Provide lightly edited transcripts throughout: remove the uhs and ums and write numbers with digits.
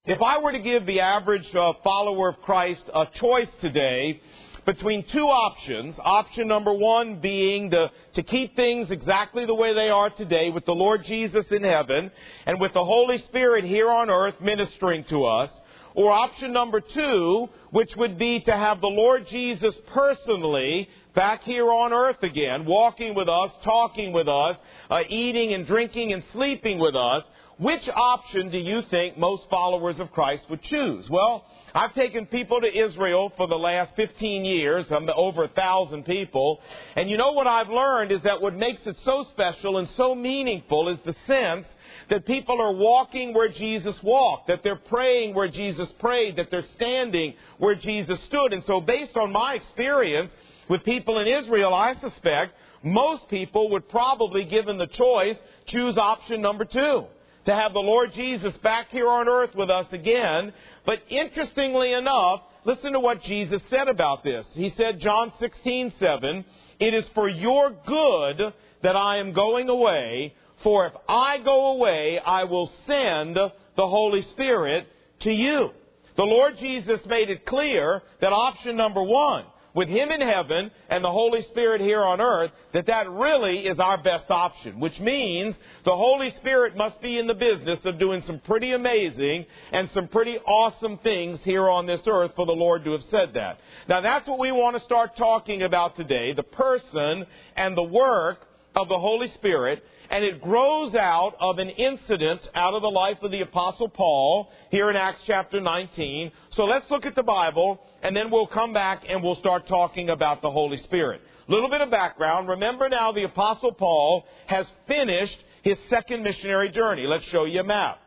If I were to give the average follower of Christ a choice today between two options, option number one being to keep things exactly the way they are today with the Lord Jesus in heaven and with the Holy Spirit here on earth ministering to us, or option number two, which would be to have the Lord Jesus personally back here on earth again, walking with us, talking with us, eating and drinking and sleeping with us, which option do you think most followers of Christ would choose? Well, I've taken people to Israel for the last 15 years, over 1,000 people, and you know what I've learned is that what makes it so special and so meaningful is the sense that people are walking where Jesus walked, that they're praying where Jesus prayed, that they're standing where Jesus stood. And so based on my experience with people in Israel, I suspect most people would probably, given the choice, choose option number two, to have the Lord Jesus back here on earth with us again. But interestingly enough, listen to what Jesus said about this. He said, John 16:7, "It is for your good that I am going away, for if I go away, I will send the Holy Spirit to you." The Lord Jesus made it clear that option number one, with Him in heaven and the Holy Spirit here on earth, that really is our best option, which means the Holy Spirit must be in the business of doing some pretty amazing and some pretty awesome things here on this earth for the Lord to have said that. Now that's what we want to start talking about today, the person and the work of the Holy Spirit. And it grows out of an incident out of the life of the Apostle Paul here in Acts chapter 19. So let's look at the Bible, and then we'll come back and we'll start talking about the Holy Spirit. A little bit of background. Remember now the Apostle Paul has finished his second missionary journey. Let's show you a map.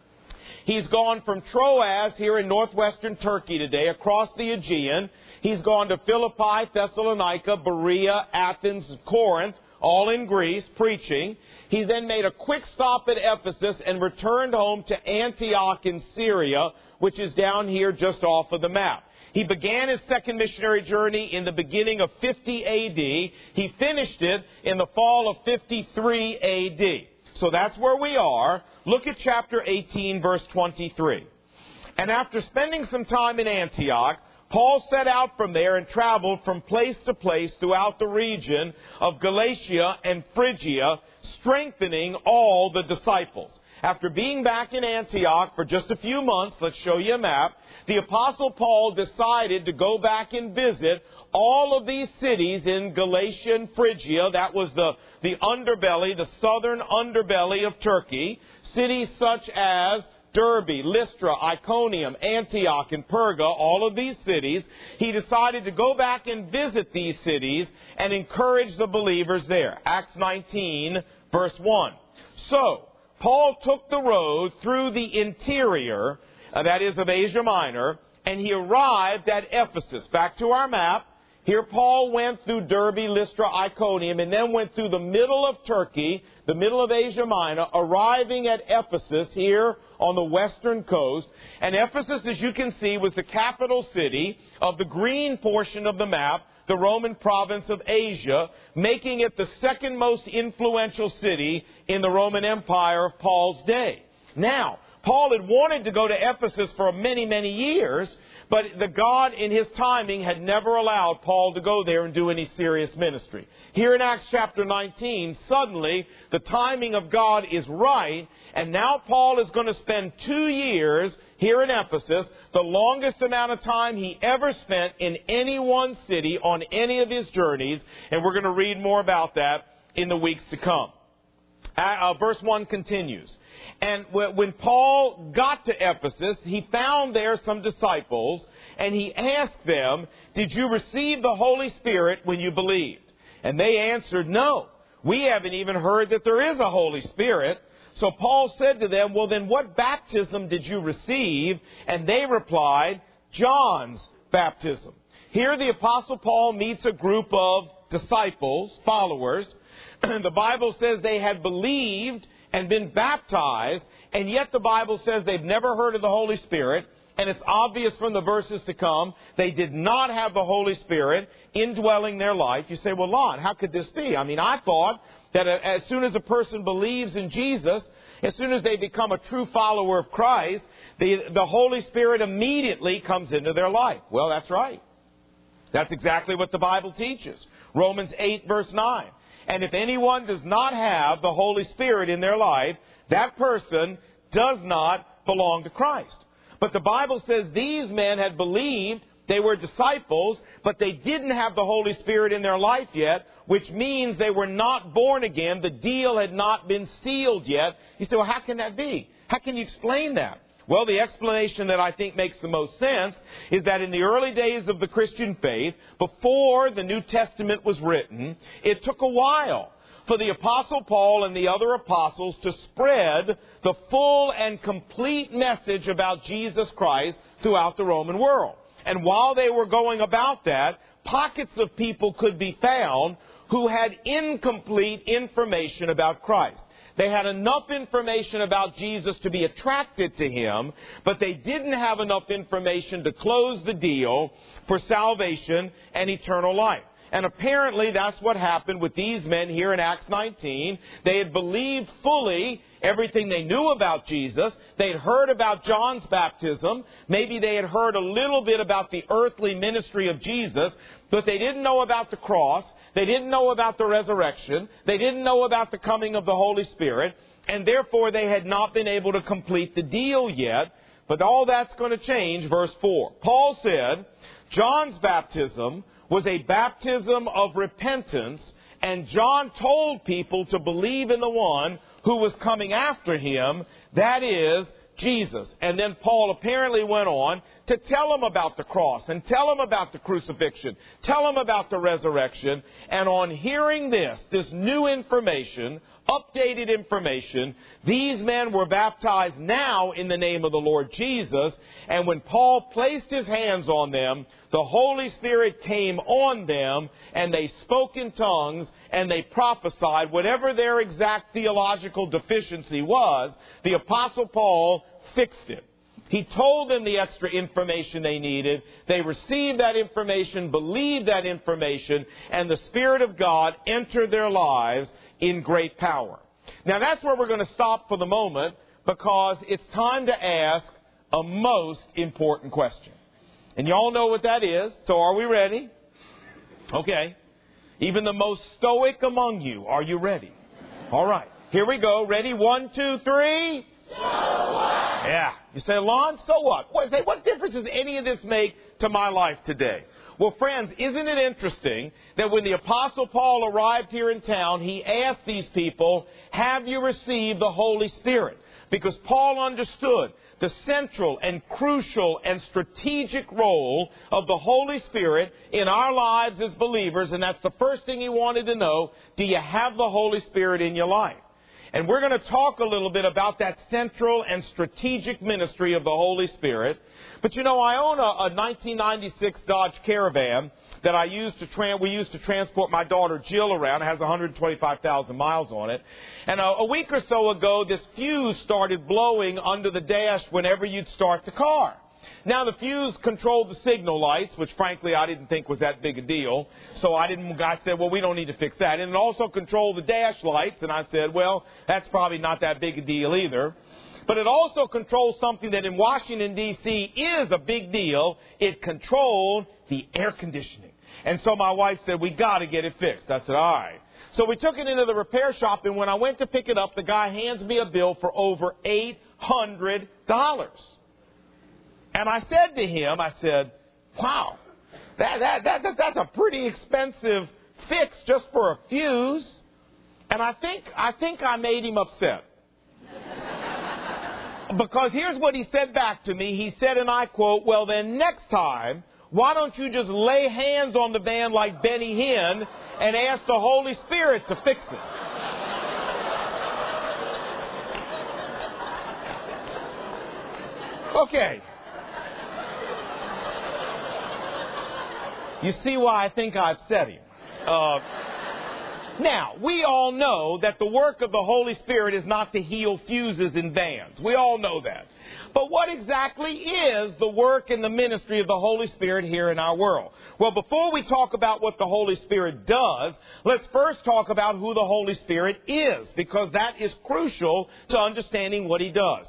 He's gone from Troas here in northwestern Turkey today across the Aegean. He's gone to Philippi, Thessalonica, Berea, Athens, Corinth, all in Greece, preaching. He then made a quick stop at Ephesus and returned home to Antioch in Syria, which is down here just off of the map. He began his second missionary journey in the beginning of 50 A.D. He finished it in the fall of 53 A.D. So that's where we are. Look at chapter 18, verse 23. "And after spending some time in Antioch, Paul set out from there and traveled from place to place throughout the region of Galatia and Phrygia, strengthening all the disciples." After being back in Antioch for just a few months, let's show you a map, the Apostle Paul decided to go back and visit all of these cities in Galatia and Phrygia. That was the underbelly, the southern underbelly of Turkey. Cities such as Derbe, Lystra, Iconium, Antioch, and Perga, all of these cities. He decided to go back and visit these cities and encourage the believers there. Acts 19, verse 1. "So, Paul took the road through the interior, that is of Asia Minor, and he arrived at Ephesus." Back to our map. Here Paul went through Derbe, Lystra, Iconium, and then went through the middle of Turkey, the middle of Asia Minor, arriving at Ephesus here on the western coast. And Ephesus, as you can see, was the capital city of the green portion of the map, the Roman province of Asia, making it the second most influential city in the Roman Empire of Paul's day. Now, Paul had wanted to go to Ephesus for many, many years, but the God in His timing had never allowed Paul to go there and do any serious ministry. Here in Acts chapter 19, suddenly the timing of God is right, and now Paul is going to spend 2 years here in Ephesus, the longest amount of time he ever spent in any one city on any of his journeys, and we're going to read more about that in the weeks to come. Verse 1 continues. "And when Paul got to Ephesus, he found there some disciples, and he asked them, 'Did you receive the Holy Spirit when you believed?' And they answered, 'No, we haven't even heard that there is a Holy Spirit.' So Paul said to them, 'Well, then what baptism did you receive?' And they replied, 'John's baptism.'" Here the Apostle Paul meets a group of disciples, followers. The Bible says they had believed and been baptized, and yet the Bible says they've never heard of the Holy Spirit, and it's obvious from the verses to come, they did not have the Holy Spirit indwelling their life. You say, "Well, Lon, how could this be? I mean, I thought that as soon as a person believes in Jesus, as soon as they become a true follower of Christ, the Holy Spirit immediately comes into their life. Well, that's right. That's exactly what the Bible teaches. Romans 8, verse 9. And if anyone does not have the Holy Spirit in their life, that person does not belong to Christ. But the Bible says these men had believed, they were disciples, but they didn't have the Holy Spirit in their life yet, which means they were not born again. The deal had not been sealed yet. You say, well, how can that be? How can you explain that? Well, the explanation that I think makes the most sense is that in the early days of the Christian faith, before the New Testament was written, it took a while for the Apostle Paul and the other apostles to spread the full and complete message about Jesus Christ throughout the Roman world. And while they were going about that, pockets of people could be found who had incomplete information about Christ. They had enough information about Jesus to be attracted to Him, but they didn't have enough information to close the deal for salvation and eternal life. And apparently that's what happened with these men here in Acts 19. They had believed fully everything they knew about Jesus. They had heard about John's baptism. Maybe they had heard a little bit about the earthly ministry of Jesus, but they didn't know about the cross. They didn't know about the resurrection. They didn't know about the coming of the Holy Spirit. And therefore they had not been able to complete the deal yet. But all that's going to change. Verse 4. Paul said, John's baptism was a baptism of repentance, and John told people to believe in the one who was coming after him, that is, Jesus. And then Paul apparently went on to tell them about the cross and tell them about the crucifixion, tell them about the resurrection. And on hearing this new information, updated information, these men were baptized now in the name of the Lord Jesus. And when Paul placed his hands on them, the Holy Spirit came on them, and they spoke in tongues, and they prophesied. Whatever their exact theological deficiency was, the Apostle Paul fixed it. He told them the extra information they needed. They received that information, believed that information, and the Spirit of God entered their lives in great power. Now that's where we're going to stop for the moment, because it's time to ask a most important question. And y'all know what that is, so are we ready? Okay. Even the most stoic among you, are you ready? All right. Here we go. Ready? 1, 2, 3. So what? Yeah. You say, Lon, so what? What difference does any of this make to my life today? Well, friends, isn't it interesting that when the Apostle Paul arrived here in town, he asked these people, have you received the Holy Spirit? Because Paul understood the central and crucial and strategic role of the Holy Spirit in our lives as believers, and that's the first thing he wanted to know. Do you have the Holy Spirit in your life? And we're going to talk a little bit about that central and strategic ministry of the Holy Spirit. But you know, I own a 1996 Dodge Caravan that we used to transport my daughter Jill around. It has 125,000 miles on it. And a week or so ago, this fuse started blowing under the dash whenever you'd start the car. Now, the fuse controlled the signal lights, which frankly I didn't think was that big a deal. So I said, well, we don't need to fix that. And it also controlled the dash lights. And I said, well, that's probably not that big a deal either. But it also controls something that in Washington, D.C. is a big deal. It controlled the air conditioning. And so my wife said, we got to get it fixed. I said, all right. So we took it into the repair shop, and when I went to pick it up, the guy hands me a bill for over $800. And I said to him, wow, that's a pretty expensive fix just for a fuse. And I think I made him upset. Because here's what he said back to me. He said, and I quote, well, then next time, why don't you just lay hands on the van like Benny Hinn and ask the Holy Spirit to fix it? Okay. You see why I think I upset him. Now, we all know that the work of the Holy Spirit is not to heal fuses in vans. We all know that. But what exactly is the work and the ministry of the Holy Spirit here in our world? Well, before we talk about what the Holy Spirit does, let's first talk about who the Holy Spirit is, because that is crucial to understanding what He does.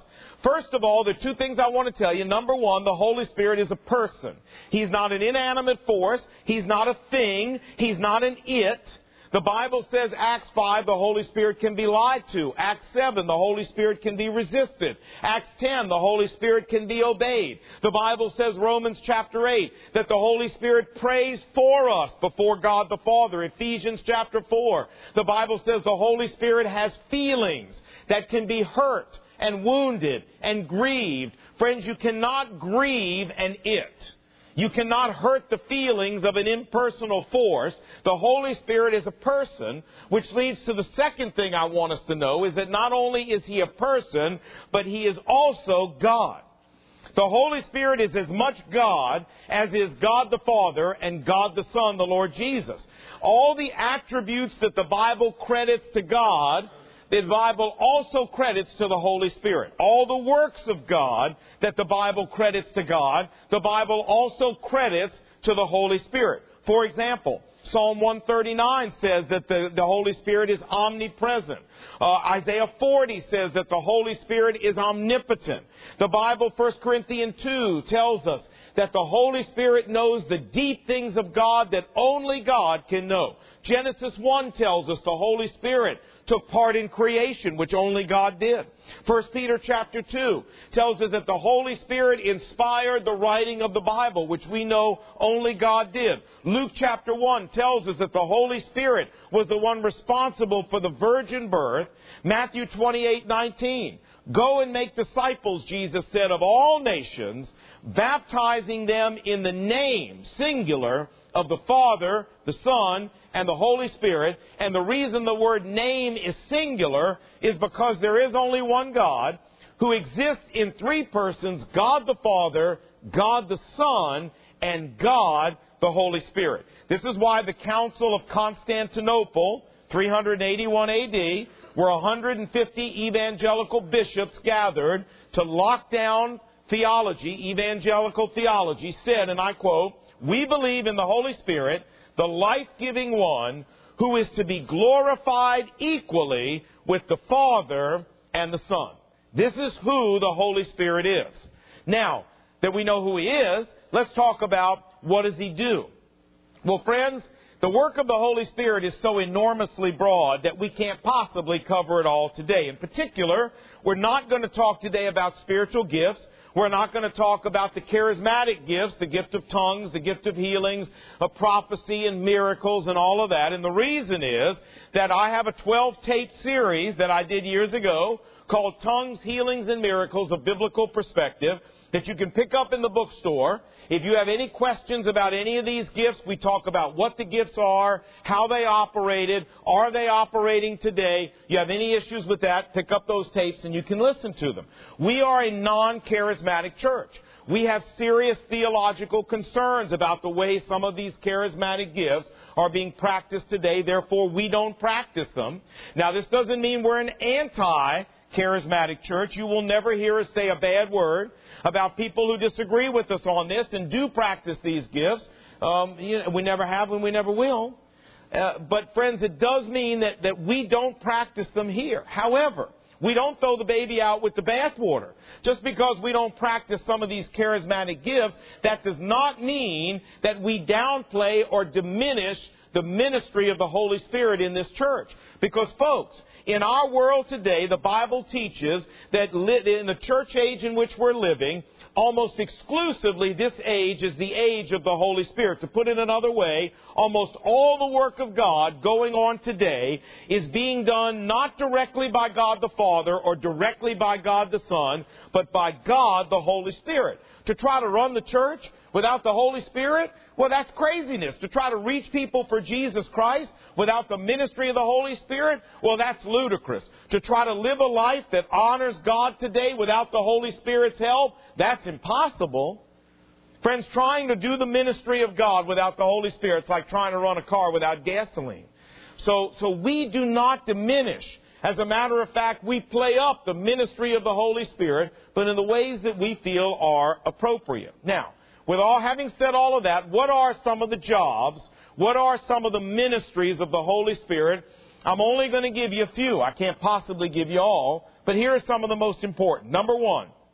First of all, there are two things I want to tell you. Number one, the Holy Spirit is a person. He's not an inanimate force. He's not a thing. He's not an it. The Bible says, Acts 5, the Holy Spirit can be lied to. Acts 7, the Holy Spirit can be resisted. Acts 10, the Holy Spirit can be obeyed. The Bible says, Romans chapter 8, that the Holy Spirit prays for us before God the Father. Ephesians chapter 4, the Bible says the Holy Spirit has feelings that can be hurt and wounded and grieved. Friends, you cannot grieve an it. You cannot hurt the feelings of an impersonal force. The Holy Spirit is a person, which leads to the second thing I want us to know, is that not only is He a person, but He is also God. The Holy Spirit is as much God as is God the Father and God the Son, the Lord Jesus. All the attributes that the Bible credits to God, the Bible also credits to the Holy Spirit. All the works of God that the Bible credits to God, the Bible also credits to the Holy Spirit. For example, Psalm 139 says that the Holy Spirit is omnipresent. Isaiah 40 says that the Holy Spirit is omnipotent. The Bible, 1 Corinthians 2, tells us that the Holy Spirit knows the deep things of God that only God can know. Genesis 1 tells us the Holy Spirit took part in creation, which only God did. 1 Peter chapter 2 tells us that the Holy Spirit inspired the writing of the Bible, which we know only God did. Luke chapter 1 tells us that the Holy Spirit was the one responsible for the virgin birth. Matthew 28:19. Go and make disciples, Jesus said, of all nations, baptizing them in the name, singular, of the Father, the Son, and the Holy Spirit. And the reason the word name is singular is because there is only one God who exists in three persons, God the Father, God the Son, and God the Holy Spirit. This is why the Council of Constantinople, 381 A.D., where 150 evangelical bishops gathered to lock down theology, evangelical theology, said, and I quote, "We believe in the Holy Spirit, the life-giving one, who is to be glorified equally with the Father and the Son." This is who the Holy Spirit is. Now, that we know who He is, let's talk about what does He do. Well, friends, the work of the Holy Spirit is so enormously broad that we can't possibly cover it all today. In particular, we're not going to talk today about spiritual gifts. We're not going to talk about the charismatic gifts, the gift of tongues, the gift of healings, of prophecy and miracles and all of that. And the reason is that I have a 12-tape series that I did years ago called Tongues, Healings, and Miracles, a Biblical Perspective, that you can pick up in the bookstore. If you have any questions about any of these gifts, we talk about what the gifts are, how they operated, are they operating today. You have any issues with that, pick up those tapes and you can listen to them. We are a non-charismatic church. We have serious theological concerns about the way some of these charismatic gifts are being practiced today. Therefore, we don't practice them. Now, this doesn't mean we're an anti-charismatic church. You will never hear us say a bad word about people who disagree with us on this and do practice these gifts. We never have and we never will. But friends, it does mean that we don't practice them here. However, we don't throw the baby out with the bathwater. Just because we don't practice some of these charismatic gifts, that does not mean that we downplay or diminish the ministry of the Holy Spirit in this church. Because, folks, in our world today, the Bible teaches that in the church age in which we're living, almost exclusively this age is the age of the Holy Spirit. To put it another way, almost all the work of God going on today is being done not directly by God the Father or directly by God the Son, but by God the Holy Spirit. To try to run the church without the Holy Spirit, well, that's craziness. To try to reach people for Jesus Christ without the ministry of the Holy Spirit, well, that's ludicrous. To try to live a life that honors God today without the Holy Spirit's help, that's impossible. Friends, trying to do the ministry of God without the Holy Spirit is like trying to run a car without gasoline. So we do not diminish. As a matter of fact, we play up the ministry of the Holy Spirit, but in the ways that we feel are appropriate. Now, having said all of that, what are some of the jobs? What are some of the ministries of the Holy Spirit? I'm only going to give you a few. I can't possibly give you all, but here are some of the most important. Number one,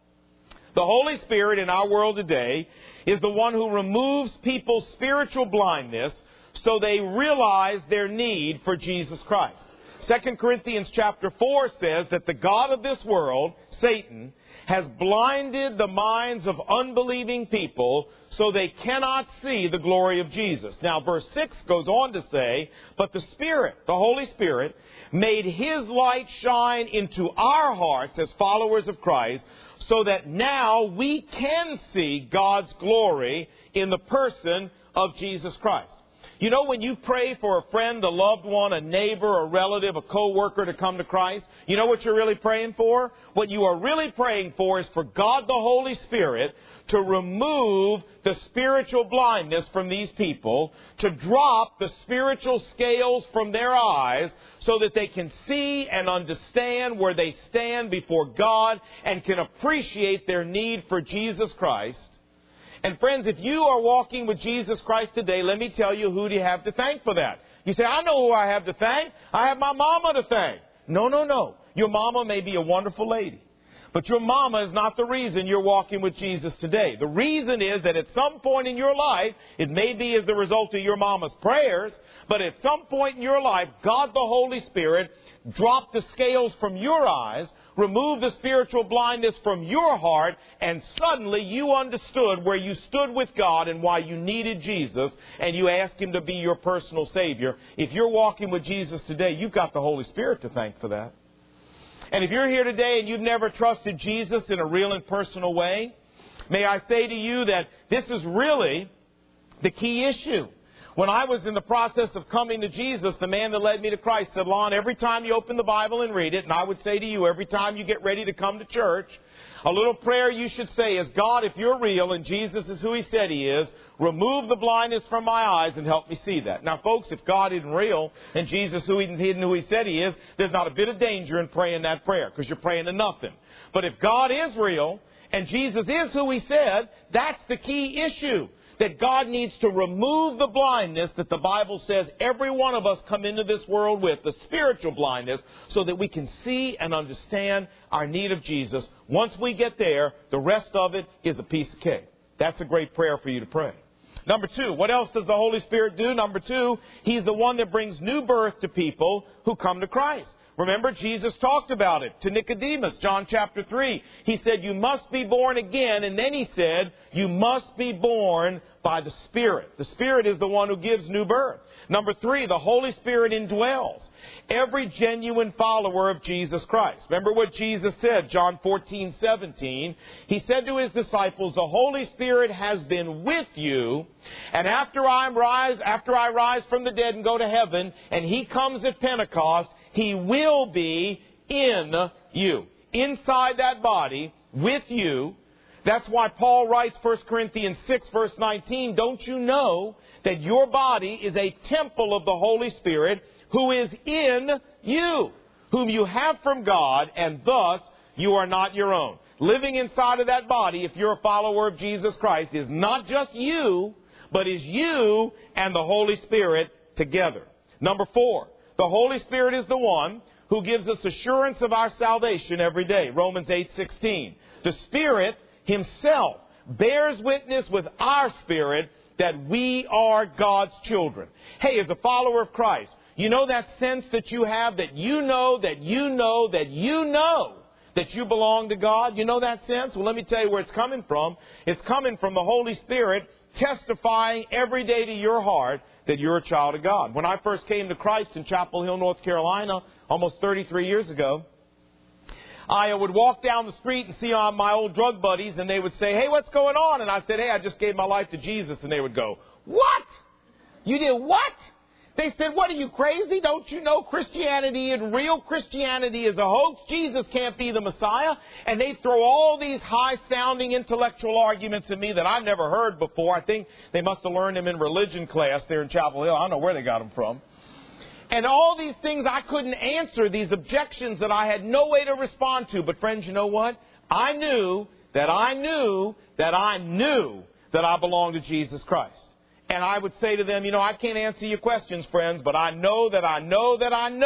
The Holy Spirit in our world today is the one who removes people's spiritual blindness so they realize their need for Jesus Christ. 2 Corinthians chapter 4 says that the God of this world, Satan, has blinded the minds of unbelieving people so they cannot see the glory of Jesus. Now, verse 6 goes on to say, but the Spirit, the Holy Spirit, made His light shine into our hearts as followers of Christ so that now we can see God's glory in the person of Jesus Christ. You know, when you pray for a friend, a loved one, a neighbor, a relative, a co-worker to come to Christ, you know what you're really praying for? What you are really praying for is for God the Holy Spirit to remove the spiritual blindness from these people, to drop the spiritual scales from their eyes so that they can see and understand where they stand before God and can appreciate their need for Jesus Christ. And friends, if you are walking with Jesus Christ today, let me tell you, who do you have to thank for that? You say, I know who I have to thank. I have my mama to thank. No. Your mama may be a wonderful lady, but your mama is not the reason you're walking with Jesus today. The reason is that at some point in your life, it may be as the result of your mama's prayers, but at some point in your life, God the Holy Spirit dropped the scales from your eyes, removed the spiritual blindness from your heart, and suddenly you understood where you stood with God and why you needed Jesus, and you asked Him to be your personal Savior. If you're walking with Jesus today, you've got the Holy Spirit to thank for that. And if you're here today and you've never trusted Jesus in a real and personal way, may I say to you that this is really the key issue. When I was in the process of coming to Jesus, the man that led me to Christ said, Lon, every time you open the Bible and read it, and I would say to you, every time you get ready to come to church, a little prayer you should say is, God, if you're real and Jesus is who He said He is, remove the blindness from my eyes and help me see that. Now, folks, if God isn't real and Jesus isn't who He said He is, there's not a bit of danger in praying that prayer because you're praying to nothing. But if God is real and Jesus is who He said, that's the key issue. That God needs to remove the blindness that the Bible says every one of us come into this world with, the spiritual blindness, so that we can see and understand our need of Jesus. Once we get there, the rest of it is a piece of cake. That's a great prayer for you to pray. Number two, what else does the Holy Spirit do? Number two, He's the one that brings new birth to people who come to Christ. Remember, Jesus talked about it to Nicodemus, John chapter 3. He said, you must be born again. And then He said, you must be born by the Spirit. The Spirit is the one who gives new birth. Number three, the Holy Spirit indwells every genuine follower of Jesus Christ. Remember what Jesus said, John 14:17. He said to His disciples, the Holy Spirit has been with you, and after I rise from the dead and go to heaven, and He comes at Pentecost, He will be in you. Inside that body, with you. That's why Paul writes 1 Corinthians 6, verse 19, don't you know that your body is a temple of the Holy Spirit who is in you, whom you have from God, and thus you are not your own. Living inside of that body, if you're a follower of Jesus Christ, is not just you, but is you and the Holy Spirit together. Number four, the Holy Spirit is the one who gives us assurance of our salvation every day. Romans 8:16. The Spirit Himself bears witness with our spirit that we are God's children. Hey, as a follower of Christ, you know that sense that you have that you know that you belong to God? You know that sense? Well, let me tell you where it's coming from. It's coming from the Holy Spirit testifying every day to your heart that you're a child of God. When I first came to Christ in Chapel Hill, North Carolina, almost 33 years ago, I would walk down the street and see my old drug buddies, and they would say, hey, what's going on? And I said, hey, I just gave my life to Jesus. And they would go, what? You did what? They said, what, are you crazy? Don't you know Christianity and real Christianity is a hoax? Jesus can't be the Messiah. And they throw all these high-sounding intellectual arguments at me that I've never heard before. I think they must have learned them in religion class there in Chapel Hill. I don't know where they got them from. And all these things I couldn't answer, these objections that I had no way to respond to. But friends, you know what? I knew that I belonged to Jesus Christ. And I would say to them, I can't answer your questions, friends, but I know that I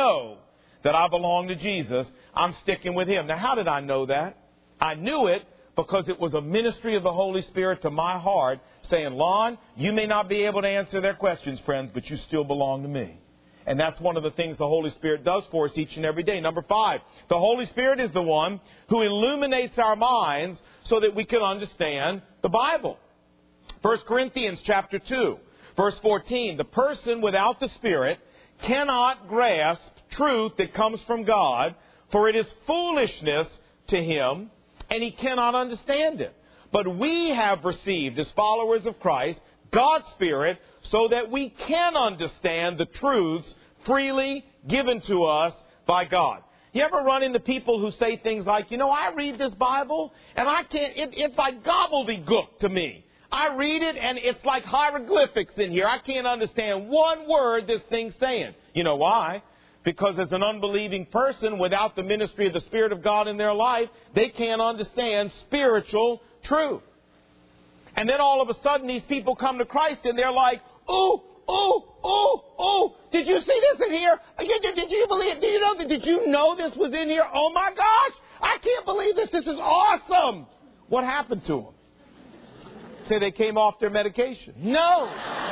belong to Jesus. I'm sticking with Him. Now, how did I know that? I knew it because it was a ministry of the Holy Spirit to my heart saying, Lon, you may not be able to answer their questions, friends, but you still belong to me. And that's one of the things the Holy Spirit does for us each and every day. Number 5, the Holy Spirit is the one who illuminates our minds so that we can understand the Bible. 1 Corinthians chapter 2, verse 14, the person without the Spirit cannot grasp truth that comes from God, for it is foolishness to him, and he cannot understand it. But we have received, as followers of Christ, God's Spirit, so that we can understand the truths freely given to us by God. You ever run into people who say things like, I read this Bible, and I can't, it's like gobbledygook to me. I read it, and it's like hieroglyphics in here. I can't understand one word this thing's saying. You know why? Because as an unbelieving person, without the ministry of the Spirit of God in their life, they can't understand spiritual truth. And then all of a sudden, these people come to Christ, and they're like, ooh, did you see this in here? Did you believe? Did you know this was in here? Oh my gosh, I can't believe this. This is awesome. What happened to them? Say they came off their medication. No.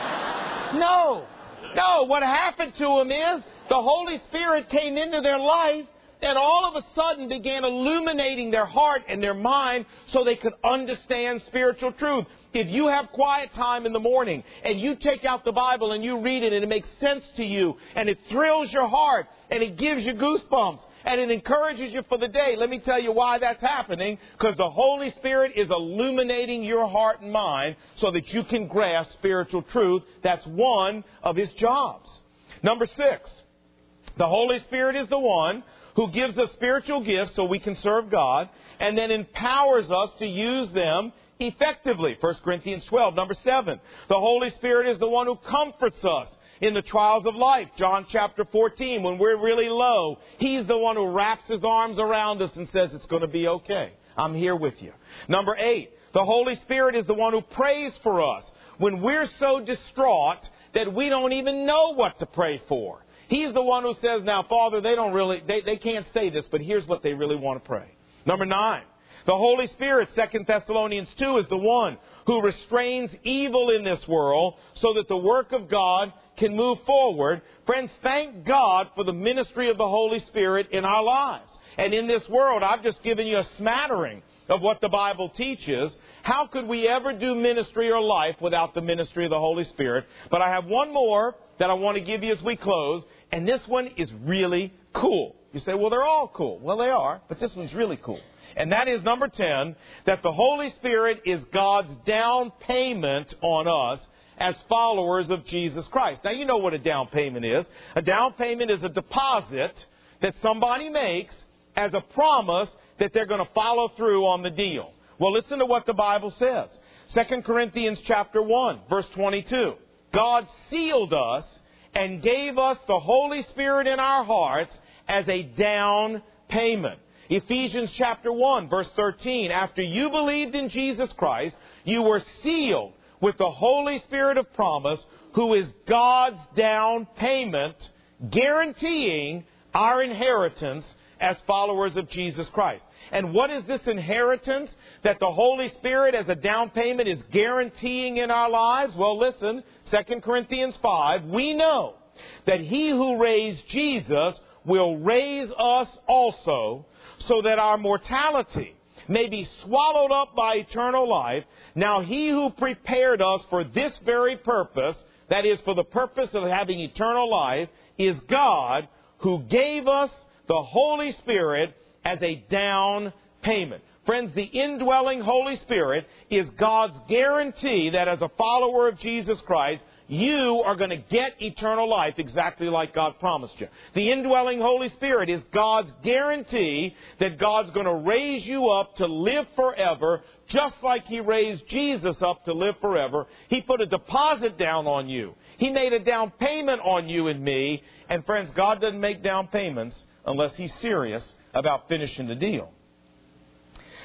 What happened to them is the Holy Spirit came into their life and all of a sudden began illuminating their heart and their mind so they could understand spiritual truth. If you have quiet time in the morning and you take out the Bible and you read it and it makes sense to you and it thrills your heart and it gives you goosebumps and it encourages you for the day, let me tell you why that's happening. Because the Holy Spirit is illuminating your heart and mind so that you can grasp spiritual truth. That's one of His jobs. Number 6, the Holy Spirit is the one who gives us spiritual gifts so we can serve God and then empowers us to use them effectively. 1 Corinthians 12. Number 7, the Holy Spirit is the one who comforts us in the trials of life. John chapter 14, when we're really low, He's the one who wraps His arms around us and says, it's going to be okay. I'm here with you. Number 8, the Holy Spirit is the one who prays for us when we're so distraught that we don't even know what to pray for. He's the one who says, now, Father, they can't say this, but here's what they really want to pray. Number 9, the Holy Spirit, 2 Thessalonians 2, is the one who restrains evil in this world so that the work of God can move forward. Friends, thank God for the ministry of the Holy Spirit in our lives. And in this world, I've just given you a smattering of what the Bible teaches. How could we ever do ministry or life without the ministry of the Holy Spirit? But I have one more that I want to give you as we close, and this one is really cool. You say, well, they're all cool. Well, they are, but this one's really cool. And that is number 10, that the Holy Spirit is God's down payment on us as followers of Jesus Christ. Now, you know what a down payment is. A down payment is a deposit that somebody makes as a promise that they're going to follow through on the deal. Well, listen to what the Bible says. 2 Corinthians chapter 1, verse 22. God sealed us and gave us the Holy Spirit in our hearts as a down payment. Ephesians chapter 1, verse 13. After you believed in Jesus Christ, you were sealed with the Holy Spirit of promise, who is God's down payment, guaranteeing our inheritance as followers of Jesus Christ. And what is this inheritance that the Holy Spirit as a down payment is guaranteeing in our lives? Well, listen, 2 Corinthians 5, we know that He who raised Jesus will raise us also, so that our mortality may be swallowed up by eternal life. Now He who prepared us for this very purpose, that is, for the purpose of having eternal life, is God, who gave us the Holy Spirit as a down payment. Friends, the indwelling Holy Spirit is God's guarantee that as a follower of Jesus Christ, you are going to get eternal life exactly like God promised you. The indwelling Holy Spirit is God's guarantee that God's going to raise you up to live forever, just like He raised Jesus up to live forever. He put a deposit down on you. He made a down payment on you and me. And friends, God doesn't make down payments unless He's serious about finishing the deal.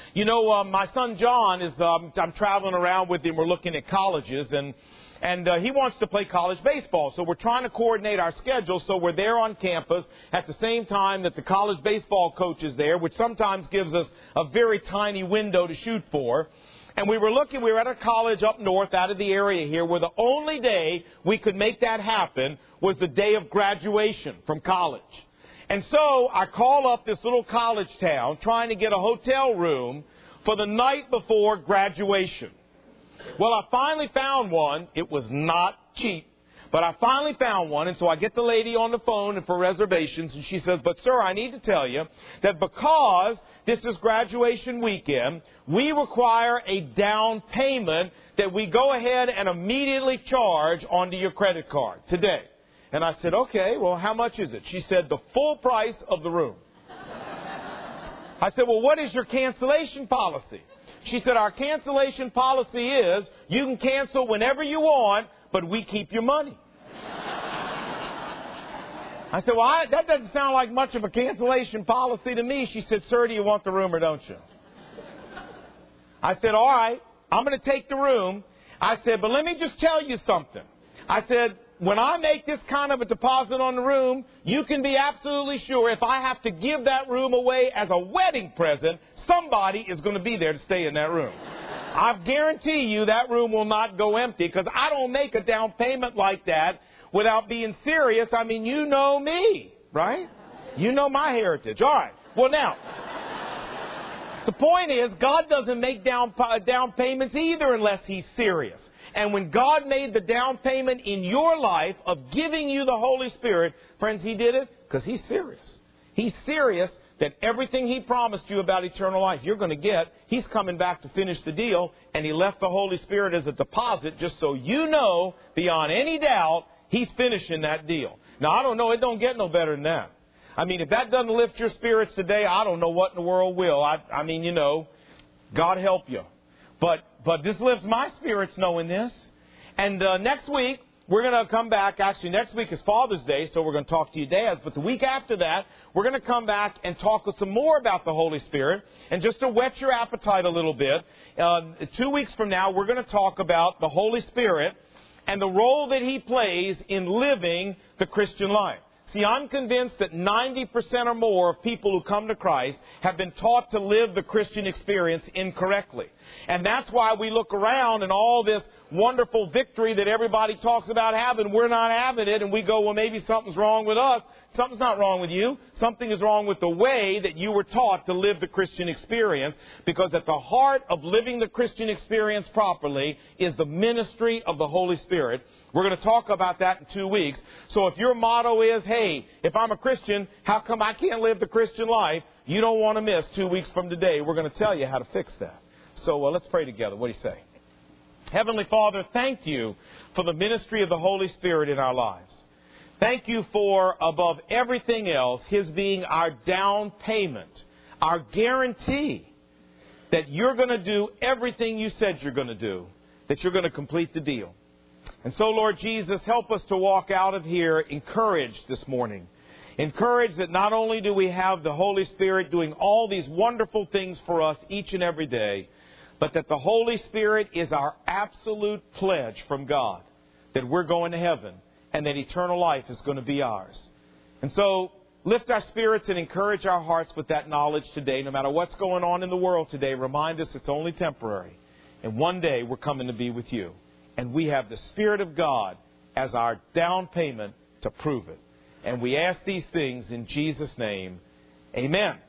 You know, my son John is, I'm traveling around with him. We're looking at colleges, and he wants to play college baseball. So we're trying to coordinate our schedule so we're there on campus at the same time that the college baseball coach is there, which sometimes gives us a very tiny window to shoot for. And we were at a college up north out of the area here where the only day we could make that happen was the day of graduation from college. And so I call up this little college town trying to get a hotel room for the night before graduation. Well, I finally found one. It was not cheap, but I finally found one. And so I get the lady on the phone for reservations, and she says, "But sir, I need to tell you that because this is graduation weekend, we require a down payment that we go ahead and immediately charge onto your credit card today." And I said, "Okay, well, how much is it?" She said, "The full price of the room." I said, "Well, what is your cancellation policy?" She said, "Our cancellation policy is you can cancel whenever you want, but we keep your money." I said, "Well, that doesn't sound like much of a cancellation policy to me." She said, "Sir, do you want the room or don't you?" I said, "All right, I'm going to take the room." I said, "But let me just tell you something." I said, "When I make this kind of a deposit on the room, you can be absolutely sure if I have to give that room away as a wedding present, somebody is going to be there to stay in that room. I guarantee you that room will not go empty because I don't make a down payment like that without being serious. I mean, you know me, right? You know my heritage. All right. Well, now, the point is God doesn't make down payments either unless He's serious. And when God made the down payment in your life of giving you the Holy Spirit, friends, He did it because He's serious. He's serious that everything He promised you about eternal life you're going to get. He's coming back to finish the deal, and He left the Holy Spirit as a deposit just so you know beyond any doubt He's finishing that deal. Now, I don't know. It don't get no better than that. I mean, if that doesn't lift your spirits today, I don't know what in the world will. I mean, you know, God help you. But this lifts my spirits knowing this. And next week, we're going to come back. Actually, next week is Father's Day, so we're going to talk to you dads. But the week after that, we're going to come back and talk some more about the Holy Spirit. And just to whet your appetite a little bit, 2 weeks from now, we're going to talk about the Holy Spirit and the role that He plays in living the Christian life. See, I'm convinced that 90% or more of people who come to Christ have been taught to live the Christian experience incorrectly. And that's why we look around and all this wonderful victory that everybody talks about having, we're not having it, and we go, well, maybe something's wrong with us. Something's not wrong with you. Something is wrong with the way that you were taught to live the Christian experience, because at the heart of living the Christian experience properly is the ministry of the Holy Spirit. We're going to talk about that in 2 weeks. So if your motto is, hey, if I'm a Christian, how come I can't live the Christian life? You don't want to miss 2 weeks from today. We're going to tell you how to fix that. So let's pray together. What do you say? Heavenly Father, thank you for the ministry of the Holy Spirit in our lives. Thank you for, above everything else, His being our down payment, our guarantee that you're going to do everything you said you're going to do, that you're going to complete the deal. And so, Lord Jesus, help us to walk out of here encouraged this morning. Encouraged that not only do we have the Holy Spirit doing all these wonderful things for us each and every day, but that the Holy Spirit is our absolute pledge from God that we're going to heaven and that eternal life is going to be ours. And so, lift our spirits and encourage our hearts with that knowledge today. No matter what's going on in the world today, remind us it's only temporary. And one day we're coming to be with you. And we have the Spirit of God as our down payment to prove it. And we ask these things in Jesus' name. Amen.